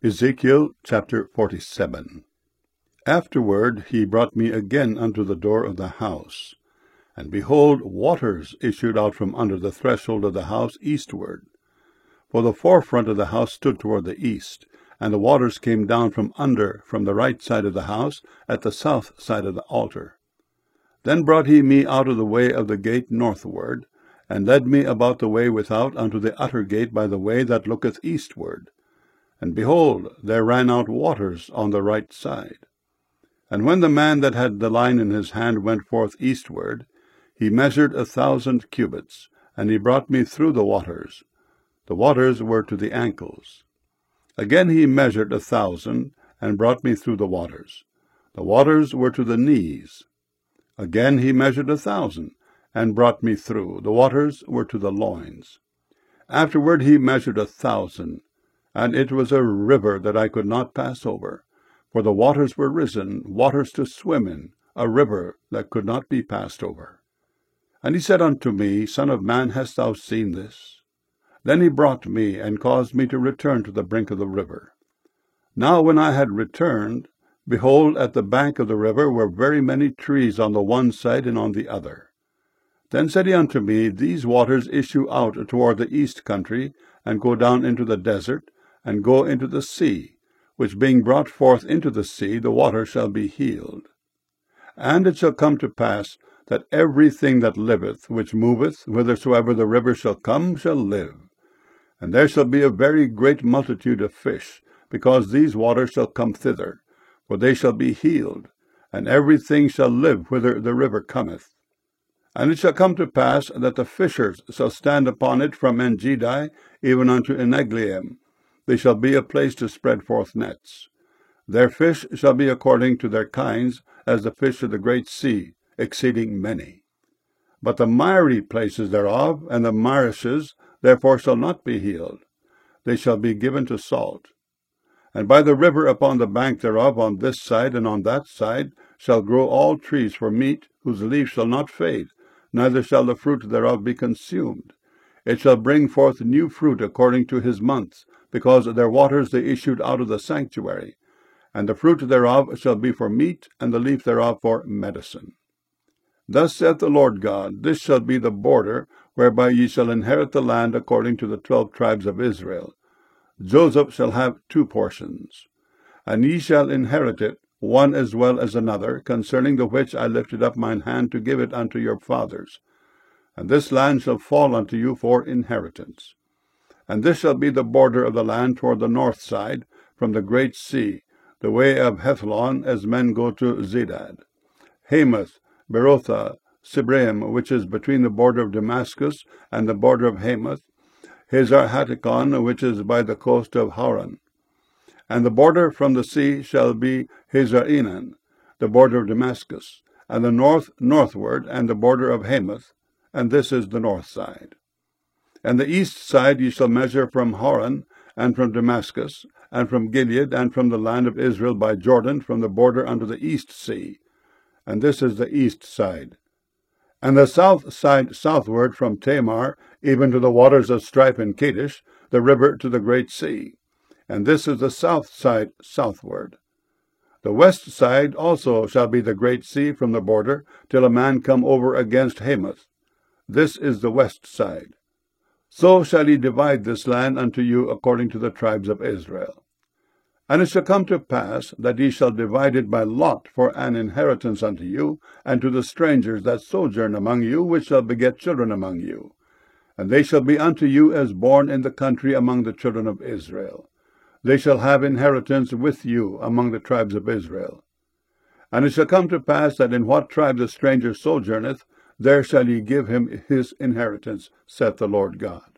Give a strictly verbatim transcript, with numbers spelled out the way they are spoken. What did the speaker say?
Ezekiel chapter forty-seven. Afterward he brought me again unto the door of the house, and behold, waters issued out from under the threshold of the house eastward. For the forefront of the house stood toward the east, and the waters came down from under from the right side of the house at the south side of the altar. Then brought he me out of the way of the gate northward, and led me about the way without unto the utter gate by the way that looketh eastward. And behold, there ran out waters on the right side. And when the man that had the line in his hand went forth eastward, he measured a thousand cubits, and he brought me through the waters. The waters were to the ankles. Again he measured a thousand, and brought me through the waters. The waters were to the knees. Again he measured a thousand, and brought me through. The waters were to the loins. Afterward he measured a thousand, and it was a river that I could not pass over, for the waters were risen, waters to swim in, a river that could not be passed over. And he said unto me, Son of man, hast thou seen this? Then he brought me, and caused me to return to the brink of the river. Now when I had returned, behold, at the bank of the river were very many trees on the one side and on the other. Then said he unto me, These waters issue out toward the east country, and go down into the desert, and go into the sea, which being brought forth into the sea, the water shall be healed. And it shall come to pass, that everything that liveth, which moveth, whithersoever the river shall come, shall live. And there shall be a very great multitude of fish, because these waters shall come thither, for they shall be healed, and everything shall live whither the river cometh. And it shall come to pass, that the fishers shall stand upon it from Engedi even unto Eneglaim. They shall be a place to spread forth nets. Their fish shall be according to their kinds, as the fish of the great sea, exceeding many. But the miry places thereof, and the marishes, therefore shall not be healed. They shall be given to salt. And by the river upon the bank thereof, on this side and on that side, shall grow all trees for meat, whose leaves shall not fade, neither shall the fruit thereof be consumed. It shall bring forth new fruit according to his months, because their waters they issued out of the sanctuary. And the fruit thereof shall be for meat, and the leaf thereof for medicine. Thus saith the Lord God, This shall be the border, whereby ye shall inherit the land according to the twelve tribes of Israel. Joseph shall have two portions. And ye shall inherit it, one as well as another, concerning the which I lifted up mine hand to give it unto your fathers. And this land shall fall unto you for inheritance. And this shall be the border of the land toward the north side, from the great sea, the way of Hethlon, as men go to Zedad. Hamath, Berothah, Sibraim, which is between the border of Damascus and the border of Hamath, Hazar Hatticon, which is by the coast of Hauran. And the border from the sea shall be Hazar Enan, the border of Damascus, and the north northward, and the border of Hamath, and this is the north side. And the east side ye shall measure from Hauran, and from Damascus, and from Gilead, and from the land of Israel by Jordan, from the border unto the east sea. And this is the east side. And the south side southward from Tamar, even to the waters of Stripe and Kadesh, the river to the great sea. And this is the south side southward. The west side also shall be the great sea from the border, till a man come over against Hamath. This is the west side. So shall ye divide this land unto you according to the tribes of Israel. And it shall come to pass, that ye shall divide it by lot for an inheritance unto you, and to the strangers that sojourn among you, which shall beget children among you. And they shall be unto you as born in the country among the children of Israel. They shall have inheritance with you among the tribes of Israel. And it shall come to pass, that in what tribe the stranger sojourneth, there shall ye give him his inheritance, saith the Lord God.